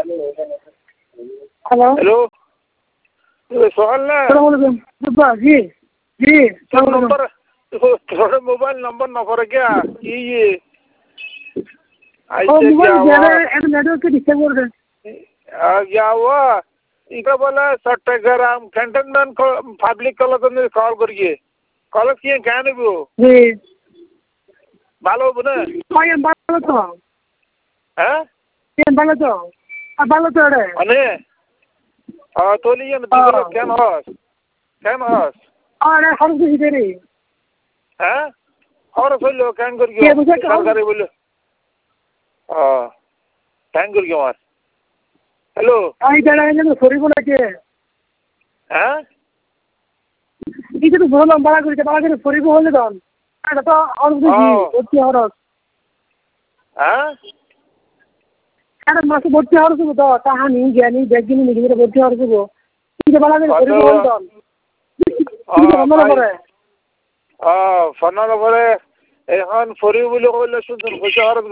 hello hello সোহাল না জি জি नंबर थोड़े मोबाइल नंबर न करे क्या ये ऐसे क्या हुआ नेटवर्क डिस्टर्ब कर रहे क्या हुआ इनका बोला सट्टाग्राम कैंटनमेंट पब्लिक कॉलेज में कॉल करिए कॉलेज किए क्या नहीं वो जी ভালো বনে ভালো তো হ্যাঁ ভালো তো রে আনে তোলিয়ে না দিবলো কেন হস আরে খরচ দিতে রে হ্যাঁ খরচ হইলো কেন করিও সরকারি বললো কেন করিও আমার হ্যালো আই জানা যেন সরিব নাকি হ্যাঁ এই যে বললাম বাড়া করে সরিব হলে দন এটা তো খরচ দিছি ভর্তি খরচ হ্যাঁ এটা মাসে ভর্তি খরচ তো তাহানি জ্ঞানী ব্যাগিনী নিজে ভর্তি খরচ হবো এই যে বাড়া করে সরিব হলে দন ফোনৰ পরে এখন ফরিব বুলি কইলে শুনছোন পয়সা খরচ